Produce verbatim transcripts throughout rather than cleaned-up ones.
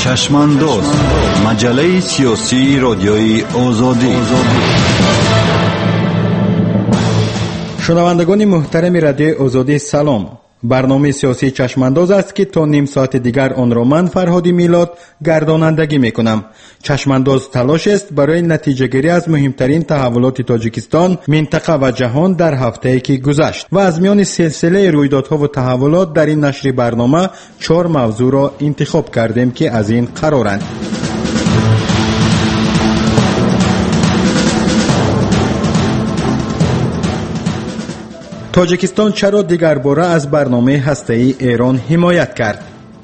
چشمانداز، مجله سیاسی رادیوی آزادی. شنوندگان محترم رادیوی آزادی سلام. برنامه سیاسی چشمانداز است که تا نیم ساعت دیگر آن را من فرهادی میلاد گردانندگی میکنم. چشمانداز تلاش است برای نتیجه گیری از مهمترین تحولات تاجیکستان، منطقه و جهان در هفته‌ای که گذشت و از میان سلسله رویدادها و تحولات در این نشر برنامه چهار موضوع را انتخاب کردیم که از این قرارند: تاجیکستان چرا دیگر باره از برنامه هسته‌ای ایران حمایت کرد؟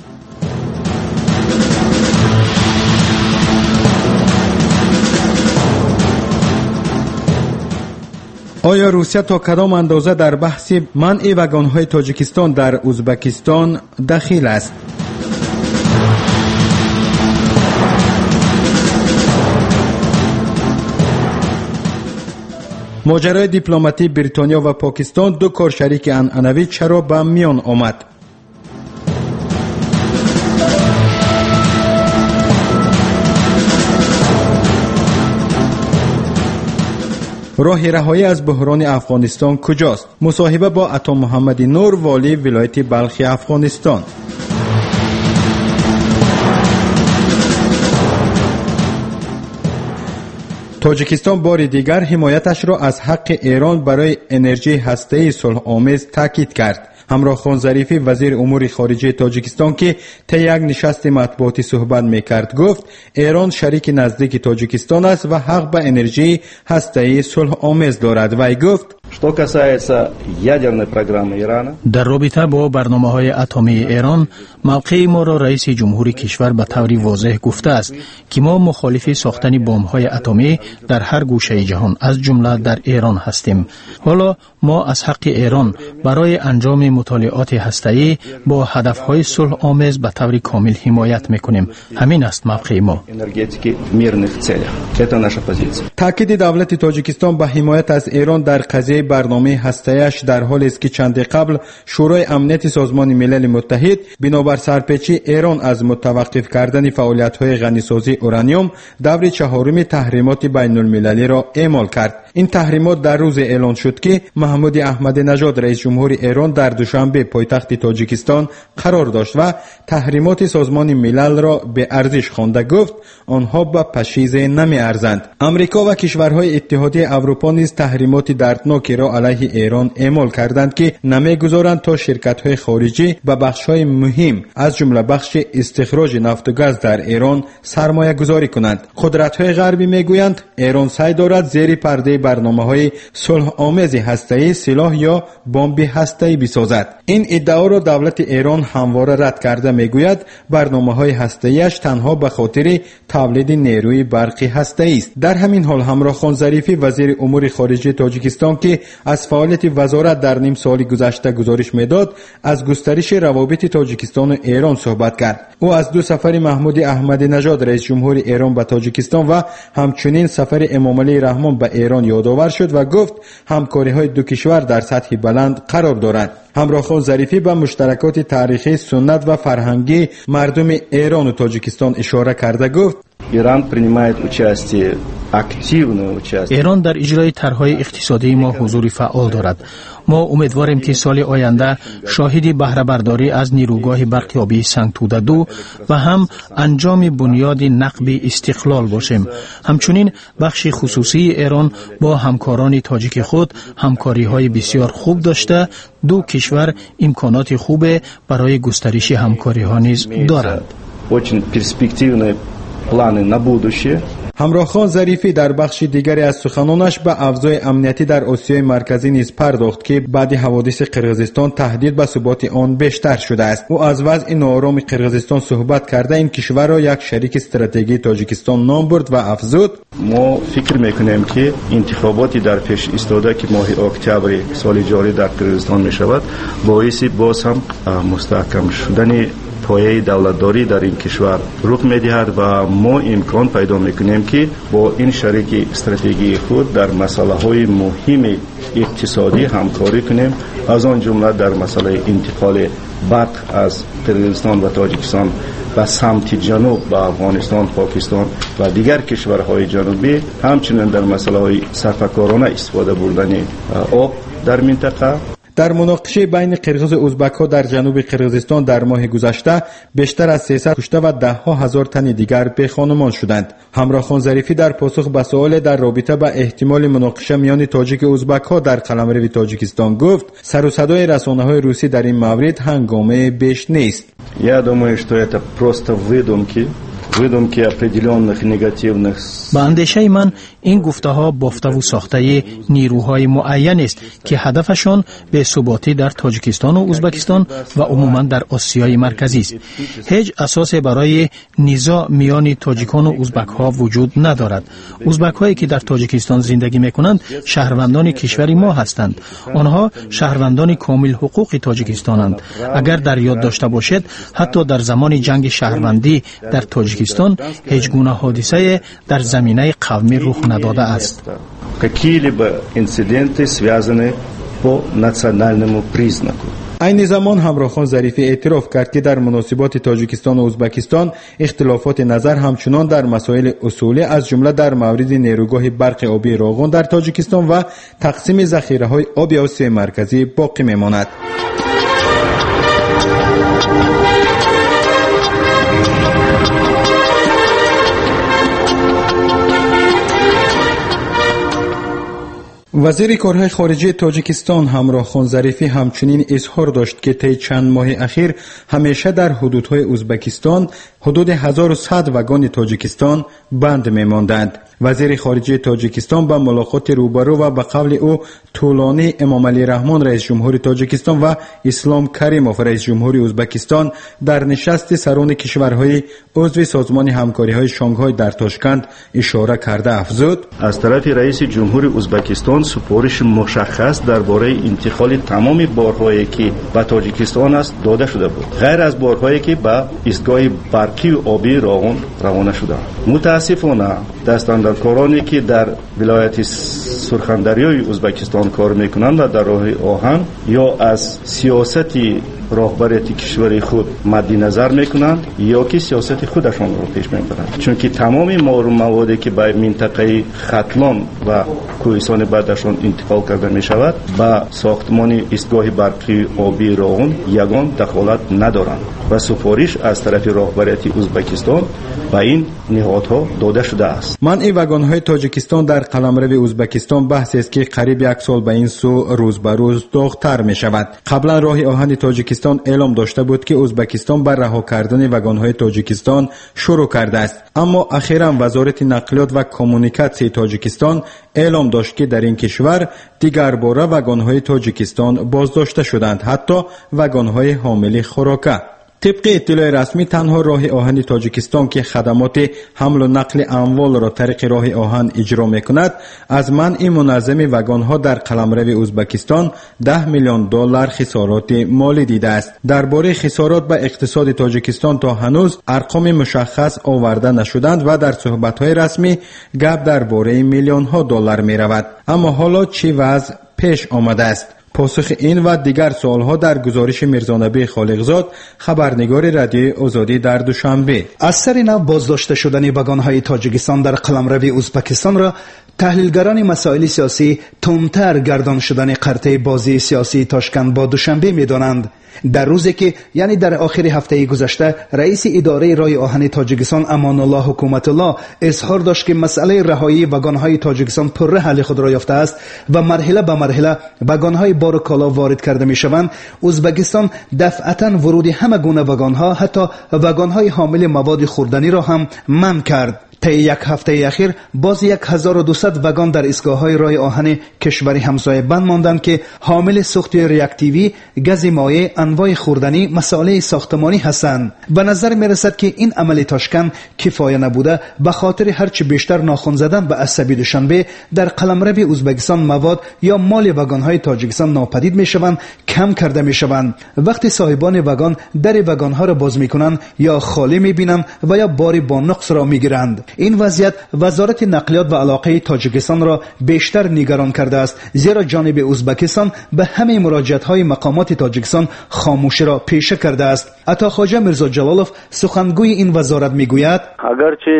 آیا روسیه تا کدام اندازه در بحث منع وگان‌های تاجیکستان در ازبکستان دخیل است؟ ماجرای دیپلماتی بریتانیا و پاکستان، دو کار شریک عنعنوی، چرا به میان آمد؟ راه رهایی از بحران افغانستان کجاست؟ مصاحبه با عطا محمد نور، والی ولایت بلخ افغانستان. تاجیکستان بار دیگر حمایتش را از حق ایران برای انرژی هسته‌ای صلح آمیز تاکید کرد. همراه خان ظریفی، وزیر امور خارجه تاجیکستان، که طی یک نشست مطبوعاتی صحبت میکرد، گفت ایران شریک نزدیک تاجیکستان است و حق به انرژی هسته‌ای صلح آمیز دارد. وی گفت در رابطه با برنامه‌های اتمی ایران، موقع ما را رئیس جمهور کشور به طور واضح گفته است که ما مخالف ساختن بمب‌های اتمی در هر گوشه جهان از جمله در ایران هستیم. حالا ما از حق ایران برای انجام مطالعات هسته‌ای با هدف‌های صلح آمیز به طور کامل حمایت می‌کنیم. همین است موقع ما. تاکید دولت تاجیکستان به حمایت از ایران در قضیه برنامه هسته‌ایش در حالی است که چند قبل شورای امنیت سازمان ملل متحد بنابر سرپیچی ایران از متوقف کردن فعالیت‌های غنیسازی اورانیوم دور چهارم تحریمات بین المللی را اعمال کرد. این تحریمات در روز اعلان شد که محمود احمدی نژاد رئیس جمهور ایران در دوشنبه پایتخت تاجیکستان قرار داشت و تحریمات سازمان ملل را به ارزش خوانده گفت آنها به پشیزه نمی ارزند. امریکا و کشورهای اتحادیه اروپا نیز تحریمات دردناکی را علیه ایران اعمال کردند که نمیگذارند تا شرکت‌های خارجی به بخش‌های مهم از جمله بخش استخراج نفت و گاز در ایران سرمایه گذاری کنند. قدرت‌های غربی میگویند ایران سعی دارد زیر پرده برنامه‌های صلح آمیز هسته‌ای سلاح یا بمب هسته‌ای بسازد. این ادعا را دولت ایران همواره رد کرده میگوید برنامه‌های هسته‌ایش تنها به خاطر تولید نیروی برقی هسته‌ای است. در همین حال همراه خان ظریفی، وزیر امور خارجه تاجیکستان، که از فعالیت وزارت در نیم سال گذشته گزارش میداد، از گسترش روابط تاجیکستان و ایران صحبت کرد. او از دو سفر محمود احمدی نژاد رئیس جمهور ایران به تاجیکستان و همچنین سفر امام علی رحمان به ایران یادآور شد و گفت همکاری‌های دو کشور در سطح بلند قرار دارد. همراه خان ظریفی به مشترکات تاریخی، سنت و فرهنگی مردم ایران و تاجیکستان اشاره کرده گفت ایران принимает участие активное участие. ایران در اجرای طرح‌های اقتصادی ما حضور فعال دارد. ما امیدواریم که سال آینده شاهد بهره برداری از نیروگاه برقیابی سنگتوده دو و هم انجام بنیاد نقب استقلال باشیم. همچنین بخش خصوصی ایران با همکاران تاجیک خود همکاری‌های بسیار خوب داشته، دو کشور امکانات خوب برای گسترش همکاری‌ها نیز دارند. Очень перспективные планы на будущее. همراه خان ظریفی در بخش دیگری از سخنانش به افزای امنیتی در آسیای مرکزی نیز پرداخت که بعد حوادث قرقیزستان تهدید به ثبات آن بیشتر شده است. او از وضع ناآرام قرقیزستان صحبت کرده این کشور را یک شریک استراتژیکی تاجیکستان نام برد و افزود ما فکر میکنیم که انتخاباتی در پیش ایستاده که ماه اکتبر سال جاری در قرقیزستان میشود باعث باز هم مستحکم شدن پایه دولتداری در این کشور رخ می‌دهد و ما امکان پیدا می‌کنیم که با این شریک استراتژیکی خود در مسائل مهم اقتصادی همکاری کنیم، از آن جمله در مسئله انتقال برق از قرقیزستان و تاجیکستان به سمت جنوب به افغانستان، پاکستان و دیگر کشورهای جنوبی، همچنین در مسئله های صرفه‌کارانه استفاده بردن آب در منطقه. در مناقشه بین قرغیز و ازبک‌ها در جنوب قرغیزستان در ماه گذشته بیشتر از سیصد کشته و ده ها هزار تن دیگر بی‌خانمان شدند. همراهخان ظریفی در پاسخ به سوال در رابطه با احتمال مناقشه میان تاجیک و ازبک‌ها در قلمرو تاجیکستان گفت سر و صدای رسانه‌های روسی در این مورد هنگامه بیش نیست. Я думаю, что это просто выдумки. выдумки определенных негативных. با اندیشه من این گفته ها بافته و ساخته نیروهای معین است که هدفشان به ثباتی در تاجیکستان و ازبکستان و عموما در آسیای مرکزی است. هیچ اساس برای نزاع میان تاجیکان و ازبک ها وجود ندارد. ازبک هایی که در تاجیکستان زندگی میکنند شهروندان کشور ما هستند. آنها شهروندان کامل حقوق تاجیکستانند. اگر در یاد داشته باشید حتی در زمان جنگ شهروندی در تاجیکستان هیچ گونه حادثه در زمینه قومی رخ نداده است. Какие-либо инциденты связаны по национальному признаку. این زمان همراهخان ظریفی اعتراف کرد که در مناسبات تاجیکستان و ازبکستان اختلافات نظر همچنان در مسائل اصولی از جمله در مورد نیروگاه برق آبی راغون در تاجیکستان و تقسیم ذخیره‌های آب آسیای مرکزی باقی میماند. وزیر کارهای خارجه تاجیکستان همراهخان ظریفی همچنین اظهار داشت که طی چند ماه اخیر همیشه در حدودهای ازبکستان حدود هزار و صد واگن تاجیکستان بند می‌ماندند. وزیر خارجه تاجیکستان با ملاقات روبرو و به قول او طولانی امام علی رحمان رئیس جمهور تاجیکستان و اسلام کریموف رئیس جمهور ازبکستان در نشست سران کشورهای عضو سازمان همکاری‌های شانگهای در تاشکند اشاره کرده افزود: از طرف رئیس جمهور ازبکستان سپارش مشخص درباره انتقال تمام بارهایی که به تاجیکستان است داده شده بود، غیر از بارهایی که به ایستگاه برقی و آبی راغون روانه شده. متاسفانه دستاندرکارانی که در ولایت سرخندریای ازبکستان کار میکنند و در راه آهن یا از سیاست راهبریت کشور خود مد نظر میکنند یا که سیاست خودشان را پیش میبرند، چون که تمام موادی که به منطقه ختلان و کوهستان بعدشان انتقال کرده می شود به ساختمان ایستگاه برقی آبی راغون یگان دخالت ندارند و سفارش از طرف راهبریت ازبکستان به این نهادها داده شده است. منع واگن‌های تاجیکستان در قلمرو ازبکستان بحثی است که قریب یک سال به این سو روز به روز داغ‌تر می شود. قبلا راه آهن تاجیکستان اعلام داشته بود که ازبکستان بر رها کردن واگن‌های تاجیکستان شروع کرده است، اما اخیراً وزارت نقلیات و کمونیکاسیون تاجیکستان اعلام داشت که در این کشور دیگر باره واگن‌های تاجیکستان بازداشته شدند، حتی واگن‌های حامل خوراک. طبق اطلاع رسمی تنها راه آهن تاجیکستان که خدمات حمل و نقل اموال را طریق راه آهن اجرا میکند از منع منظم واگن‌ها در قلمرو ازبکستان ده میلیون دلار خسارات مالی دیده است. درباره خسارات به اقتصاد تاجیکستان تا هنوز ارقام مشخص آورده نشدند و در صحبت‌های رسمی گپ درباره میلیون ها دلار میرود. اما حالا چه وضع پیش آمده است؟ پاسخ این و دیگر سوالها در گزارش میرزانبی خالقزاد، خبرنگار رادیوی آزادی در دوشنبه. از سر نو بازداشته شدن واگن‌های تاجیکستان در قلمرو ازبکستان را تحلیلگران مسائل سیاسی تندتر گردان شدن قرطه بازی سیاسی تاشکند با دوشنبه می‌دانند. در روزی که یعنی در آخر هفته گذشته رئیس اداره راه آهن تاجیکستان امان الله حکومت الله اظهار داشت که مسئله رهایی واگن‌های تاجیکستان پر حل خود را یافته است و مرحله به مرحله واگن‌های بار و کالا وارد کرده می‌شوند، ازبکستان دفعتاً ورود همه گونه واگن‌ها حتی واگن‌های حامل مواد خوردنی را هم منع کرد. طی یک هفته اخیر باز یک هزار و دویست واگن در ایستگاه‌های راه آهن کشور همسایه بند ماندند که حامل سوخت ریاکتیوی، گاز مایع، انواع خوردنی، مسائل ساختمانی هستند. به نظر می‌رسد که این عمل تاشکند کفایه نبوده، به خاطر هرچه بیشتر ناخن زدن به عصبی دوشنبه در قلمرو ازبکستان مواد یا مال واگن‌های تاجیکستان ناپدید می‌شوند، کم کرده می‌شوند. وقتی صاحبان واگن در واگن‌ها را باز می‌کنند یا خالی می‌بینند و یا باری با نقص را می‌گیرند. این وضعیت وزارت نقلیات و علاقه تاجیکستان را بیشتر نگران کرده است، زیرا جانب ازبکستان به همه مراجعت‌های مقامات تاجیکستان خاموشی را پیشه کرده است. عطاخواجه میرزا جلالوف سخنگوی این وزارت میگوید اگرچه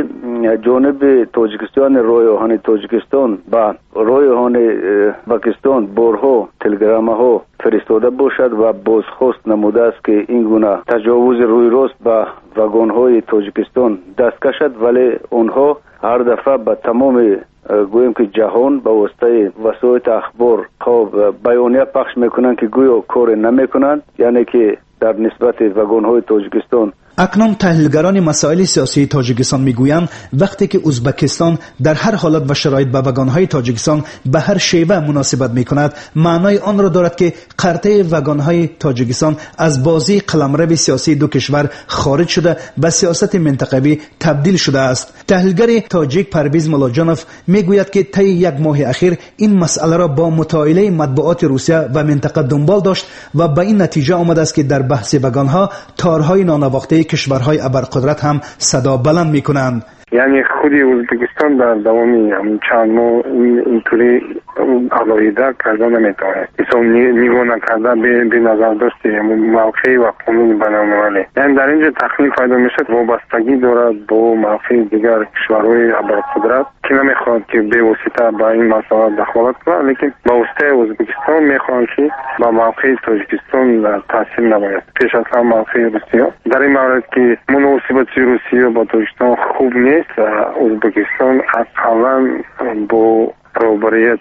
جانب تاجیکستان رویاهان تاجیکستان با رویاهان پاکستان برها تلگرام‌ها فرستاده باشد و بازخواست نموده است که این گونه تجاوز روی راست با واگن‌های تاجیکستان دست کشد، ولی آنها هر دفعه به تمام گویم که جهان با واسطه وسایل اخبار خب بیانیه پخش میکنند که گویا کار نمیکنند، یعنی که در نسبت واگن‌های تاجیکستان. اکنون تحلیلگران مسائل سیاسی تاجیکستان میگویند وقتی که ازبکستان در هر حالت و شرایط با واگن‌های تاجیکستان به هر شیوه مناسبت میکند، معنای آن را دارد که قرطه واگن‌های تاجیکستان از بازی قلمرو سیاسی دو کشور خارج شده به سیاست منطقوی تبدیل شده است. تحلیلگر تاجیک پرویز ملاجانوف میگوید که طی یک ماه اخیر این مسئله را با مطالعه مطبوعات روسیه و منطقه دنبال داشت و به این نتیجه آمده است که در بحث واگن‌ها تارهای نانواخته کشورهای ابرقدرت هم صدا بلند میکنند. یعنی خود ازبکستان در دوام چند ماه اینطوری علاویده کرده نمیتونه مثلا نیگو نکرده به نظر داشته موقعی و قانون بین‌المللی، یعنی در اینجا تخمین پیدا میشه وابستگی دارد با موقع دیگر کشورهای ابرقدرت که نمیخواد که به واسطه با این مسئله دخالت کنه، لیکن با واسطه ازبکستان میخوان که با موقع تاجیکستان تاثیر نباید پیش از هم موقع روسیه. در این مورد که مناسبت روسیه با تاجیکستان خوب نیست، ازبکستان اصلا با روبریت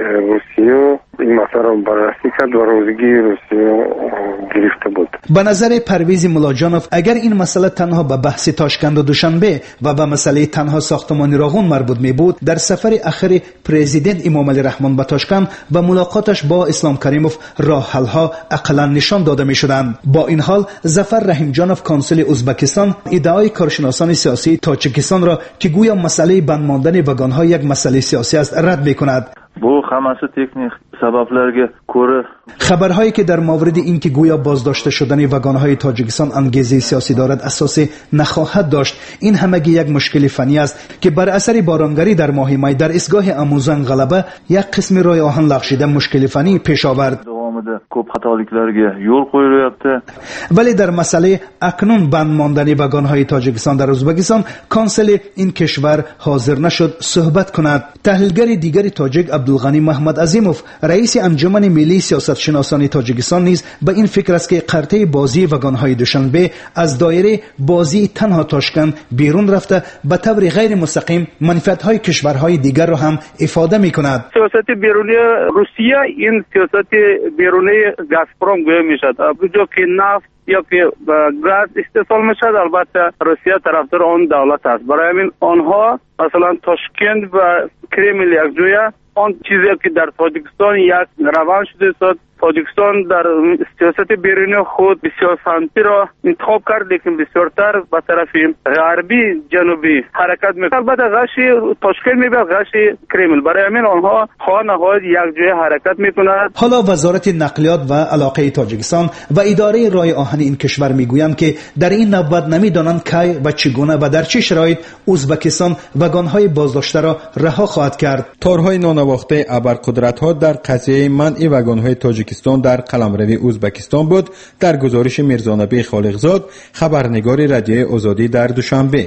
روسیه این مسئله را بررسی کرد و روزگی روسیه گرفته بود. به نظر پرویز ملاجانوف اگر این مسئله تنها به بحث تاشکند و دوشنبه و به مسئله تنها ساختمان راغون مربوط می بود، در سفر اخیر پرزیدنت امام علی رحمان به تاشکند و ملاقاتش با اسلام کریموف راه حل ها اقلا نشان داده می شدند. با این حال ظفر رحیمجانوف کانسل ازبکستان ادعای کارشناسان سیاسی تاجیکستان را که گویا مسئله بند ماندن واگن ها یک مسئله سیاسی است رد می کند. Bu hammasi texnik sabablarga ko'ra خبرهایی که در مورد اینکه گویا بازداشته شدن واگن‌های تاجیکستان انگیزه سیاسی دارد اساس نخواهد داشت. این همگی یک مشکل فنی است که بر اثر بارانگری در ماه می در ایستگاه اموزان غلبه یک قسم رای آهن لغزیده مشکل فنی پیش آورد. ko'p xatoliklarga yo'l qo'yilyapti. ولی در مسئله اکنون بند ماندن واگن‌های تاجیکستان در ازبکستان کانسل این کشور حاضر نشد صحبت کند. تحلیلگر دیگر تاجیک عبدالغنی محمد عظیموف رئیس انجمن ملی سیاست شناسان تاجیکستان نیز به این فکر است که قرطه بازی واگن‌های دوشنبه از دایره بازی تنها تاشکند بیرون رفته به طور غیر مستقیم منفعت‌های کشورهای دیگر را هم افاده می‌کند. سیاست بیرونی روسیه این سیاست بیرونی گازپروم گویا میشد. جو که نفت یا که گاز استحصال میشد، البته روسیه طرفدار آن دولت است. برای همین آنها مثلا تاشکند و کرمل یک جویا آن چیزی که در تاجیکستان یک روان شده است. تاجیکستان در سیاست بیرونی خود بسیار سمتی را انتخاب کرد، لیکن بسیارتر به طرف غربی جنوبی حرکت میکنه. البته غشی تاشکند میبرد، غشی کرمل. برای همین آنها خواه نهایت یک جای حرکت میکنند. حالا وزارت نقلیات و علاقه تاجیکستان و اداره رای آهن این کشور میگویند که در این نوبت نمیدانند کی و چگونه و در چه شرایط ازبکستان واگن‌های بازداشته را رها خواهد کرد. تارهای نانواخته ابرقدرت‌ها در قضیه منع واگن‌های تاجیکستان در قلمرو ازبکستان بود. در گزارش میرزانبی خالقزاد، خبرنگار رادیوی آزادی در دوشنبه.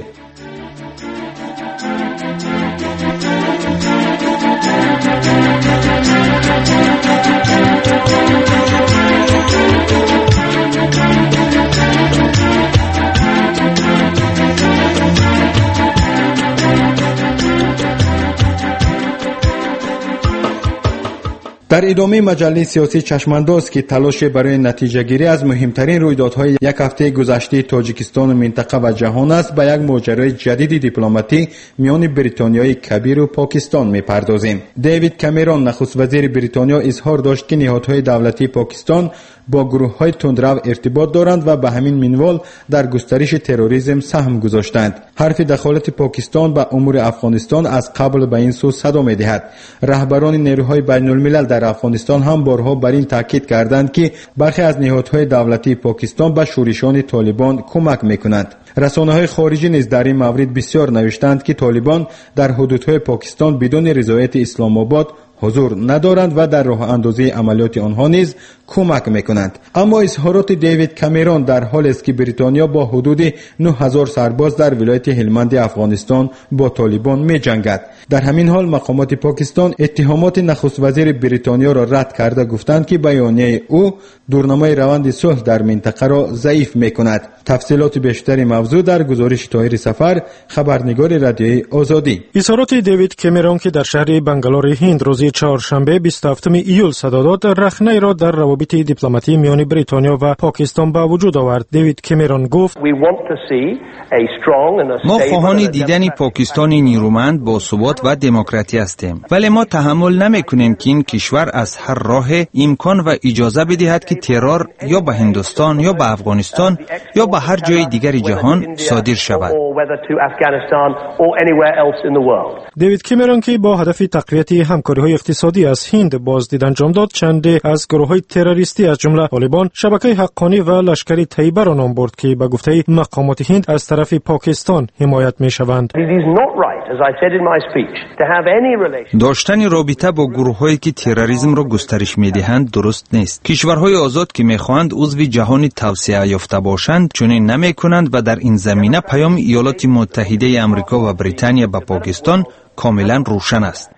در ادامه مجله سیاسی چشمانداز که تلاش برای نتیجه گیری از مهمترین رویدادهای یک هفته گذشته تاجیکستان و منطقه و جهان است، به یک ماجرای جدید دیپلماتی میان بریتانیای کبیر و پاکستان میپردازیم. دیوید کامرون نخست وزیر بریتانیا اظهار داشت که نهادهای دولتی پاکستان با گروه های تندرو ارتباط دارند و به همین منوال در گسترش تروریسم سهم گذاشتند. حرف دخالت پاکستان به امور افغانستان از قبل به این سو صدا می‌دهد. رهبران نیروهای بین الملل در افغانستان هم بارها بر این تاکید کردند که برخی از نهادهای دولتی پاکستان به شورشان طالبان کمک می‌کنند. رسانه‌های خارجی نیز در این مورد بسیار نوشتند که طالبان در حدودهای پاکستان بدون رضایت اسلام آباد حضور ندارند و در راه اندازی عملیات آنها نیز کمک میکنند. اما اظهارات دیوید کامرون در حالی است که بریتانیا با حدود نه هزار سرباز در ولایت هلمند افغانستان با طالبان میجنگد. در همین حال مقامات پاکستان اتهامات نخست وزیر بریتانیا را رد کرده گفتند که بیانیه او دورنمای روند صلح در منطقه را ضعیف میکند. تفصیلات بیشتری موضوع در گزارش طاهر سفر، خبرنگار رادیوی آزادی. اظهارات دیوید کامرون که در شهر بنگلور هند روز چهارشنبه بیست و هفتم ایول صدا داد، رخنه‌ای را در روابط دیپلماتی میان بریتانیا و پاکستان به وجود آورد. دیوید کامرون گفت: ما خواهان دیدن پاکستان نیرومند با ثبات و دموکراتی هستیم، ولی ما تحمل نمی‌کنیم که این کشور از هر راه امکان و اجازه بدهد که ترور یا به هندوستان یا به افغانستان یا به هر جای دیگر جهان صادر شود. دیوید کامرون که با هدف تقویت همکاری‌های اقتصادی از هند بازدید انجام داد، چند از گروه‌های تروریستی از جمله طالبان، شبکه حقانی و لشکر طیبه را نام برد که به گفته مقامات هند از طرف پاکستان حمایت می‌شوند. داشتن رابطه با گروه‌هایی که تروریسم را گسترش می‌دهند درست نیست. کشورهای آزاد که می‌خواهند عضو جهان توسعه یافته باشند چنین نمی‌کنند و در این زمینه پیام ایالات متحده آمریکا و بریتانیا به پاکستان کاملا روشن است.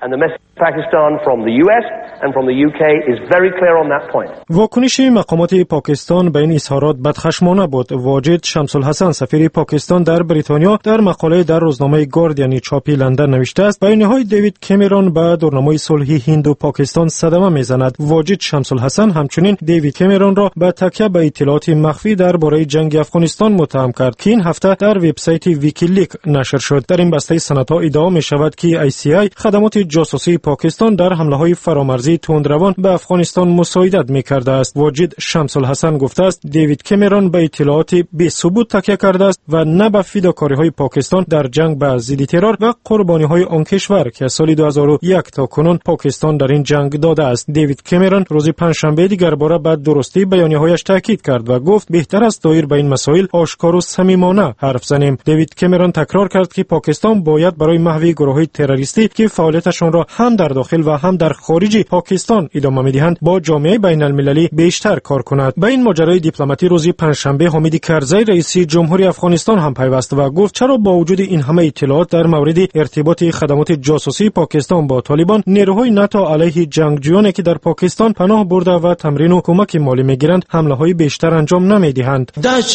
واکنش مقامات پاکستان به این اظهارات بدخشمانه بود. واجد شمس الحسن سفیر پاکستان در بریتانیا در مقاله در روزنامه گاردین چاپی لندن نوشته است: بیانیه‌های دیوید کامرون به دورنمای صلحی هند و پاکستان صدمه میزند. واجد شمس الحسن همچنین دیوید کامرون را به تکیه به اطلاعات مخفی درباره جنگ افغانستان متهم کرد که این هفته در وبسایت ویکیلیک نشر شد. در این بسته سندها ادعا می شود که ای سی آی خدمات جاسوسی پاکستان در حمله‌های فرامرزی تندروان به افغانستان مساعدت می‌کرده است. واجد شمس الحسن گفته است دیوید کامرون به اطلاعات بی ثبوت تکیه کرده است و نه به فداکاری‌های پاکستان در جنگ با ضد ترور و قربانی‌های آن کشور که سال دو هزار و یک تا کنون پاکستان در این جنگ داده است. دیوید کامرون روز پنجشنبه دیگر باره به درستی بیانیه‌هایش تاکید کرد و گفت بهتر است دایر به این مسائل آشکار و صمیمانه حرف زنیم. دیوید کامرون تکرار کرد که پاکستان باید برای محو گروه‌های تروریستی که فعالیتشان را هم در داخل و هم در خارج پاکستان ادامه می‌دهند با جامعه بین المللی بیشتر کار کند. به این ماجرای دیپلماتی روز پنجشنبه حامد کرزی رئیس جمهوری افغانستان هم پیوست و گفت چرا با وجود این همه اطلاعات در مورد ارتباط خدمات جاسوسی پاکستان با طالبان، نیروهای ناتو علیه جنگجویانی که در پاکستان پناه برده و تمرین و کمک مالی می‌گیرند حمله‌های بیشتر انجام نمی‌دهند.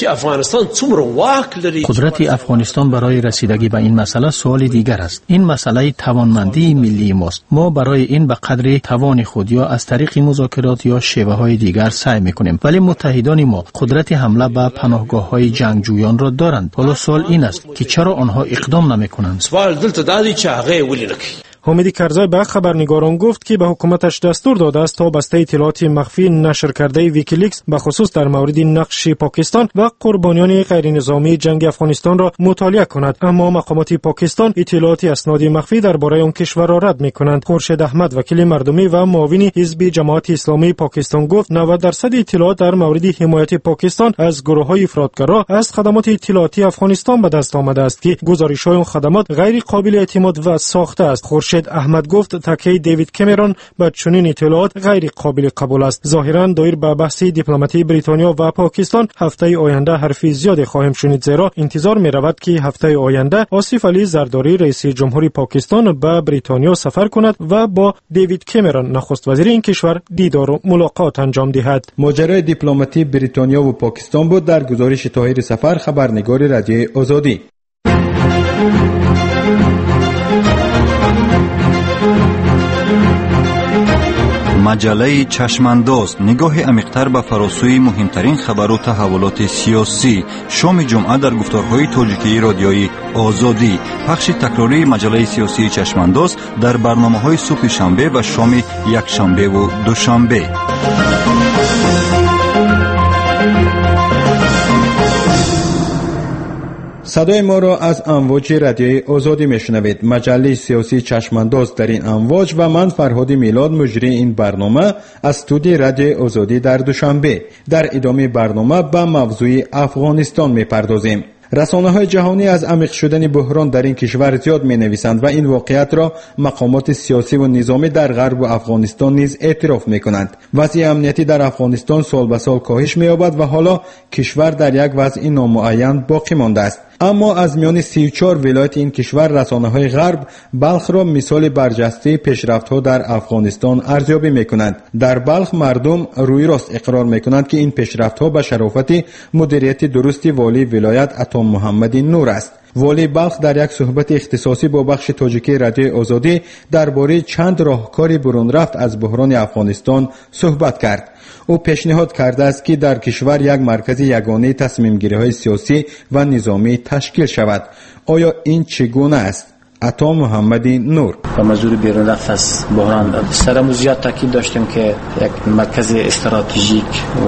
قدرت افغانستان برای رسیدگی به این مسئله سوال دیگر است. این مسئله توانمندی ملی ماست. ما برای این به قدر توان خود یا از طریق مذاکرات یا شیوه‌های دیگر سعی می‌کنیم، ولی متحدان ما قدرت حمله به پناهگاه‌های جنگجویان را دارند. حالا سوال این است که چرا آنها اقدام نمی‌کنند؟ سوال دلته دادی چې هغه ولې نکړي. حامد کرزی به خبرنگاران گفت که به حکومتش دستور داده است تا بسته اطلاعات مخفی نشر کرده ویکیلیکس به خصوص در مورد نقش پاکستان و قربانیان غیر نظامی جنگ افغانستان را مطالعه کند، اما مقامات پاکستان اطلاعات اسناد مخفی درباره آن کشور را رد می‌کنند. خورشید احمد وکیل مردمی و معاون حزب جماعت اسلامی پاکستان گفت نود درصد اطلاعات در مورد حمایت پاکستان از گروه‌های افراطگرا از خدمات اطلاعاتی افغانستان به دست آمده است که گزارش‌های آن خدمات غیر قابل اعتماد و ساخته است. خورشید احمد گفت تکیه دیوید کامرون به چنین اطلاعات غیر قابل قبول است. ظاهراً دایر به بحث دیپلماتی بریتانیا و پاکستان هفته آینده حرفی زیاد خواهیم شنید، زیرا انتظار می رود که هفته آینده آصف علی زرداری رئیس جمهوری پاکستان به بریتانیا سفر کند و با دیوید کامرون نخست وزیر این کشور دیدار و ملاقات انجام دهد. ماجرای دیپلماتی بریتانیا و پاکستان بود در گزارش طاهر سفر، خبرنگار رادیوی آزادی. مجله چشمانداز، نگاه عمیق‌تر به فراسوی مهمترین خبر و تحولات سیاسی. شام جمعه در گفتارهای تاجیکی رادیوی آزادی. پخش تکراری مجله سیاسی چشمانداز در برنامه‌های صبح شنبه و شام یک شنبه و دوشنبه. صدای ما را از امواج رادیوی آزادی میشنوید. مجله سیاسی چشمانداز در این امواج و من فرهاد میلاد مجری این برنامه از استودیوی رادیوی آزادی در دوشنبه. در ادامه برنامه به موضوع افغانستان میپردازیم. رسانه‌های جهانی از عمیق شدن بحران در این کشور زیاد می‌نویسند و این واقعیت را مقامات سیاسی و نظامی در غرب و افغانستان نیز اعتراف می‌کنند. وضع امنیتی در افغانستان سال به سال کاهش می‌یابد و حالا کشور در یک وضع نامعین باقی مانده است. اما از میان سی و چهار ولایت این کشور رسانه‌های غرب بلخ را مثال برجسته پیشرفت‌ها در افغانستان ارزیابی می‌کنند. در بلخ مردم روی راست اقرار می‌کنند که این پیشرفت‌ها به شرافت مدیریت درست والی ولایت عطا محمد نور است. والی بلخ در یک صحبت اختصاصی با بخش تاجیکی رادیوی آزادی درباره چند راهکار برون رفت از بحران افغانستان صحبت کرد. او پیشنهاد کرده است که در کشور یک مرکز یگانه تصمیم گیری های سیاسی و نظامی تشکیل شود. آیا این چگونه است؟ عطا محمد نور: و منظور بیرون رفت از بحران سرمو زیاد تاکید داشتیم که یک مرکز استراتژیک و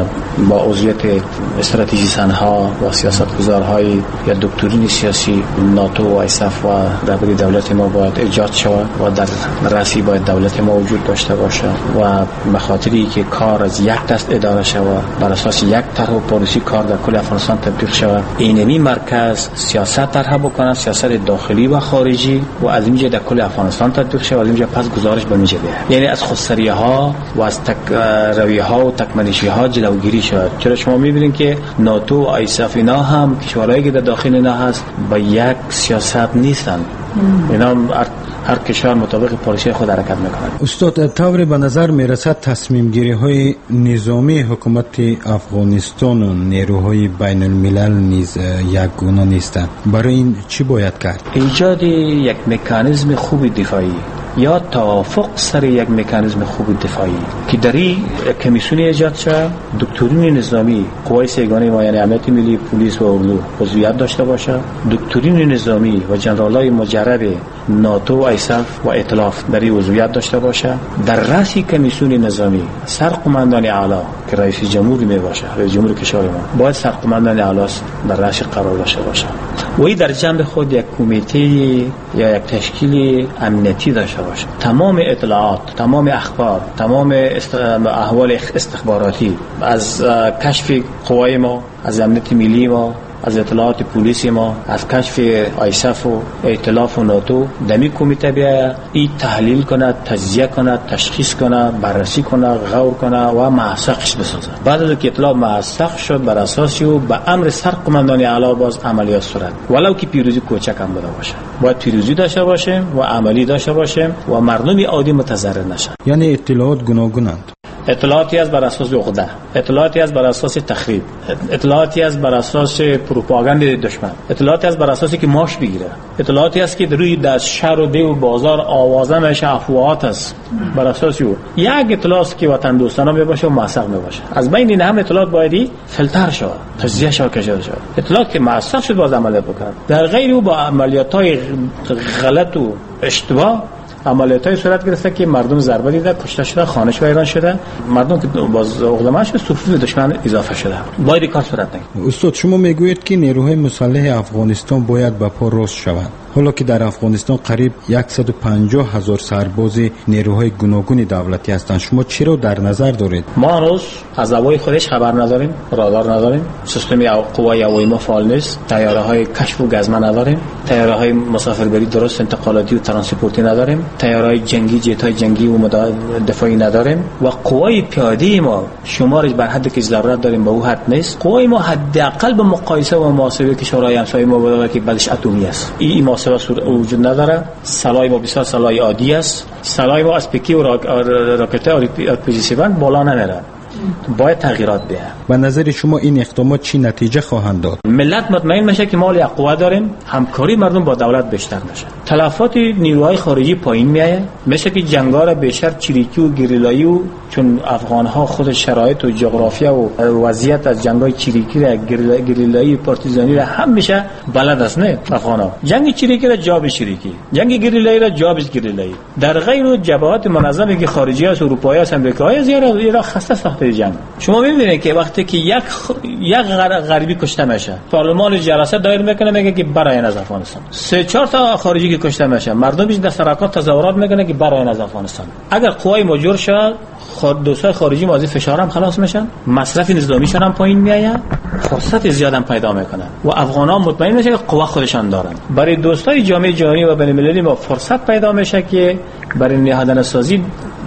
با عضویت استراتژیسین ها و سیاستگزارهای یا دکترین سیاسی ناتو و ایساف و رهبری دولت ما باید ایجاد شود و در رأسی باید دولت ما وجود داشته باشه و به خاطری که کار از یک دست اداره شود بر اساس یک طرح و پالیسی کار در کل افغانستان تطبیق شود. اینمی مرکز سیاست طرح بکنه، سیاست داخلی و خارجی و از اینجا در کل افغانستان تطبیق شود، از اینجا پس گزارش به اینجا بیاد. یعنی از خودسری ها و از تک رویه ها و تکمنشی ها جلوگیری شود. چرا شما میبینید که ناتو و ایساف اینا هم کشورهایی که در داخل اینا هست با یک سیاست نیستن. اینا هر کشور مطابق پالیسی خود حرکت میکنه. استاد، طوری به نظر میرسد تصمیم گیری های نظامی حکومت افغانستان و نیروهای بین الملل نیز یک گونه نیستند. برای این چی باید کرد؟ ایجاد یک مکانیزم خوب دفاعی یا توافق سر یک مکانیزم خوب دفاعی که در این کمیسیون ایجاد شد، دکترین نظامی قوای سیگانه ما یعنی امنیت ملی، پلیس و اردو عضویت داشته باشه، دکترین نظامی و جنرالای مجرب ناتو و ایساف و ائتلاف در این عضویت داشته باشه. در رأس کمیسیون نظامی سرقماندان اعلی که رئیس جمهور می باشه، رئیس جمهور کشور ما باید سرقماندان اعلی در رأس قرار داشته باشه و این در جنب خود یک کمیته یا یک تشکیل امنیتی داشته باشه. تمام اطلاعات، تمام اخبار، تمام احوال استخباراتی از کشف قوای ما، از امنیت ملی ما، از اطلاعات پلیسی ما، از کشف ایساف و ائتلاف و ناتو دمی کمیته بیا این تحلیل کنه، تجزیه کنه، تشخیص کنه، بررسی کنه، غور کنه و محققش بسازه. بعد از که اطلاع محقق شد بر اساس او به امر سرقماندان اعلی باز عملیات صورت ولو که پیروزی کوچک هم بوده باشه. باید پیروزی داشته باشیم و عملی داشته باشیم و مردم عادی متضرر نشن. یعنی اطلاعات گوناگونند. اطلاعاتی از بر اساس عقده، اطلاعاتی از بر اساس تخریب، اطلاعاتی از بر اساس پروپاگاند دشمن، اطلاعاتی از بر اساسی که ماش بگیره، اطلاعاتی است که روی در شهر و دیو و بازار آوازه میشه، افواهات است بر اساس او. یک اطلاع است که وطن دوستانه می باشه و موثق می باشه. از بین این هم اطلاعات باید فیلتر شود، تجزیه شود، کشیده شود. اطلاعات که موثق شد باز عملیات بکنه. در غیر او با عملیات‌های غلط و اشتباه عملیات‌های صورت گرفته که مردم ضربه دیده، کشته شده، خانش ویران شده، مردم که باز عقده‌مند شده، صفوف دشمن اضافه شده. باید کار صورت نگیرد. استاد، شما میگویید که نیروهای مسلح افغانستان باید به پا راست شوند. حالا که در افغانستان قریب صد و پنجاه هزار سرباز نیروهای گوناگون دولتی هستند، شما چی رو در نظر دارید؟ ما هنوز از هوای خودش خبر نداریم، رادار نداریم، سیستم قوای هوایی ما فعال نیست، تیاره‌های کشف و گزمه نداریم، تیاره‌های مسافربری درست انتقالاتی و ترانسپورتی نداریم، تیاره‌های جنگی، جت‌های جنگی و دفاعی نداریم و قوای پیاده ما شمارش بر حدی که ضرورت داریم به او حد نیست. قوای ما حداقل به مقایسه و محاسبه کشورهای همسایه ما بوده که بعدش اتمی است. این محاسبه وجود نداره. سلاح ما بسیار سلاح عادی است. سلاح ما از پیکی و راکت آر پی جی هفت بالا نمیره. باید تغییرات بیاد. به نظر شما این اقدامات چی نتیجه خواهند داد؟ ملت مطمئن میشه که ما یک قوه داریم، همکاری مردم با دولت بیشتر میشه، تلفات نیروهای خارجی پایین میایه، میشه که جنگا را بیشتر چریکی و گریلایی و چون افغان ها خود شرایط و جغرافیا و وضعیت از جنگای چریکی را گریلایی پارتیزانی را هم میشه بلد است. نه افغان ها جنگ چریکی را جاب چریکی، جنگ گریلایی را جاب گریلایی. در غیر جبهات منظمه که خارجی است، اروپایی است، امریکایی است، یا خسته ساخته وسط جنگ. شما می‌بینید که وقتی که یک خ... یک غربی کشته میشه، پارلمان جلسه دایر میکنه میگه که برای از افغانستان. سه چهار تا خارجی که کشته میشه، مردمش در سرکات تظاهرات میکنه که برای از افغانستان. اگر قوای مجور شد، خود دوستای خارجی مازی فشار هم خلاص میشن، مصرف نظامیشون هم پایین میاد، فرصت زیاد هم پیدا میکنن و افغانان مطمئن میشه که قوا خودشان دارن. برای دوستای جامعه جهانی و بین المللی ما فرصت پیدا میشه که برای نهادینه سازی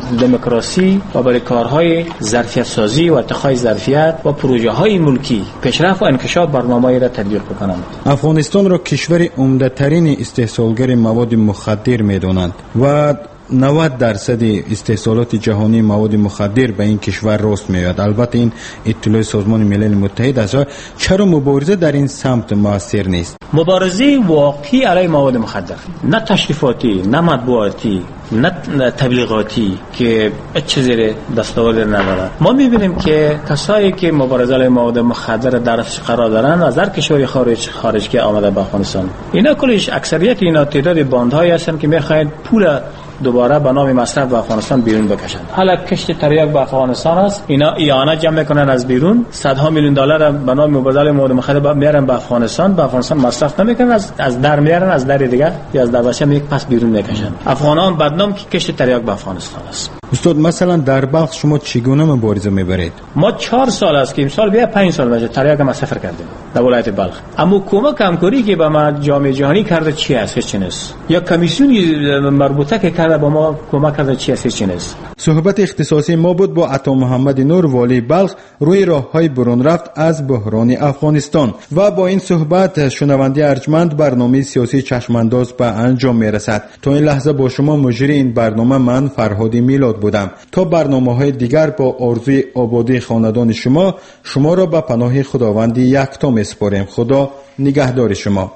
دموکراسی و برای کارهای ظرفیت سازی و ارتقای ظرفیت و پروژه های ملکی پیشرفت و انکشاف برنامه‌ای را تطبیق بکنند. افغانستان را کشور عمده ترین استحصالگر مواد مخدر میدانند و نود درصد استحصالات جهانی مواد مخدر به این کشور رست میاد. البته این اطلاع سازمان ملل متحد است. چرا مبارزه در این سمت موثر نیست؟ مبارزه واقعی علیه مواد مخدر، نه تشریفاتی، نه مطبوعاتی، نه تبلیغاتی که چیزی دستاورد نداره. ما میبینیم که کسایی که مبارزه علیه مواد مخدر درش قرار دارن از هر کشوری خارج خارج که آمده به افغانستان، اینا کلش اکثریت اینا تعداد باندهایی هستن که میخواین پول دوباره به نام مصرف به افغانستان بیرون بکشن. حالا کشت تریاک به افغانستان است، اینا ایانه جمع میکنن از بیرون، صدها میلیون دلار به نام مبادله مواد مخدر میارن به افغانستان، به افغانستان مصرف نمیکنن، از از در میارن، از در دیگه یا از دروازه میک پس بیرون میکشن. افغانان بدنام که کشت تریاک به افغانستان است. استاد مثلا در بلخ شما چگونه مبارزه میبرید؟ ما چهار سال است که امسال بیا پنج سال میشه تریاک ما سفر کردیم در ولایت بلخ. اما کمک همکاری که به ما جامعه جهانی کرده چی است؟ هیچ نیست. یا کمیسیونی مربوطه که کرده با ما کمک کرده چی است؟ هیچ نیست. صحبت اختصاصی ما بود با عطا محمد نور والی بلخ روی راههای برون رفت از بحران افغانستان و با این صحبت شنونده ارجمند برنامه سیاسی چشمانداز به انجام میرسد. تا این لحظه با شما مجری این برنامه من فرهاد میلاد بودم. تا برنامه‌های دیگر با آرزوی آبادی خاندان شما شما را به پناه خداوند یکتا میسپاریم. خدا نگهدار شما.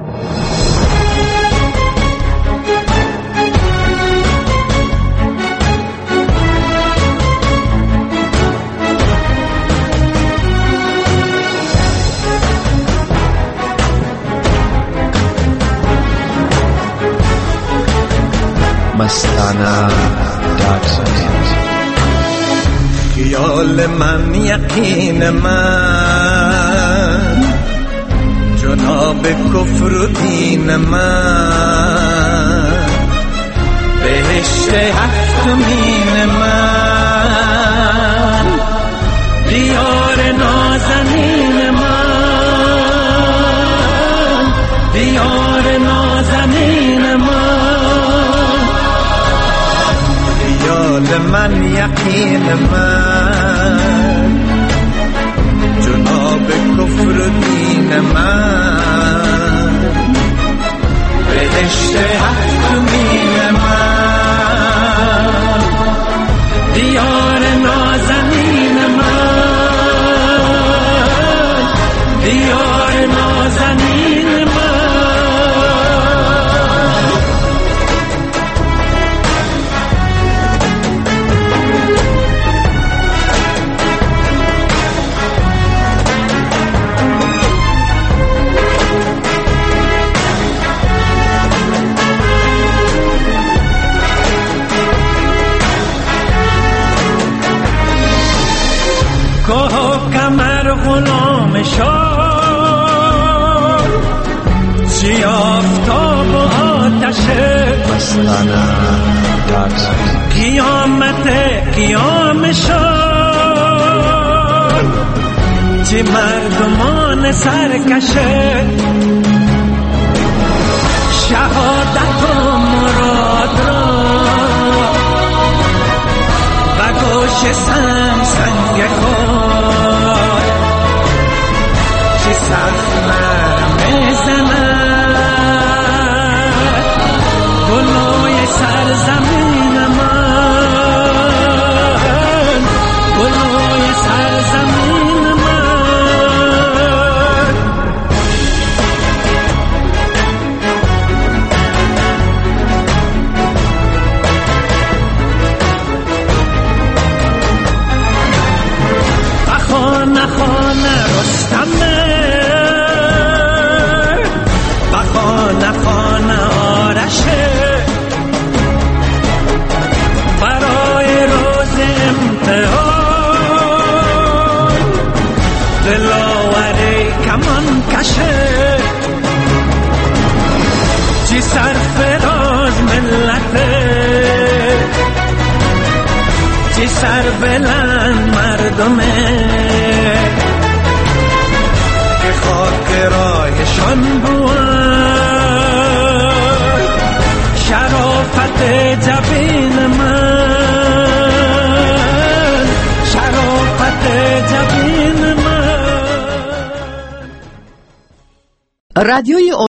مستانه خیال من یقین من جناب کفر و دین من بهشت هفتمین من دیار نازنین من دیار نازنین من خیال من یقین من جناب کفر و دین من بهشت هفتمین من دیار نازنین من دیار نازنین من کمر غلام شاد چی آفتاب و آتش مستانه قیامت قیام شاد چی مردمان سرکشه شهادت و مراد را و گوش سنگ سنگ خود چی سخمر میزند گلوی سرزمین من گلوی سرزمین من خانه خانه رستمه بلند مردمه که خاک راهشان بود شرافت جبین من شرافت جبین من. رادیوی